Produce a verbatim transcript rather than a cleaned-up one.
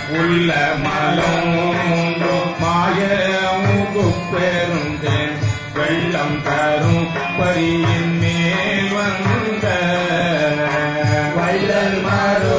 உள்ள மலோன்றோ மாய முகுப்பெருந்தேன் வெள்ளம் தரும் பரியின் மேல் வந்த வள்ளல் மறு